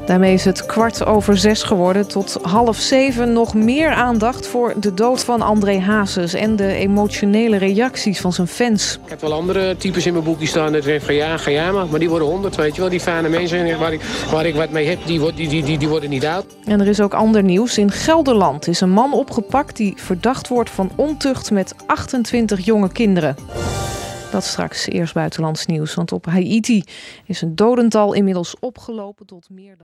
Daarmee is het 6:15 geworden. Tot 6:30 nog meer aandacht voor de dood van André Hazes en de emotionele reacties van zijn fans. Ik heb wel andere types in mijn boekje staan. Dat zijn van ja, maar die worden 100, weet je wel. Die fijne mensen waar ik wat mee heb, die worden niet oud. En er is ook ander nieuws. In Gelderland is een man opgepakt die verdacht wordt van ontucht met 28 jonge kinderen. Dat straks eerst buitenlands nieuws, want op Haiti is een dodental inmiddels opgelopen tot meer dan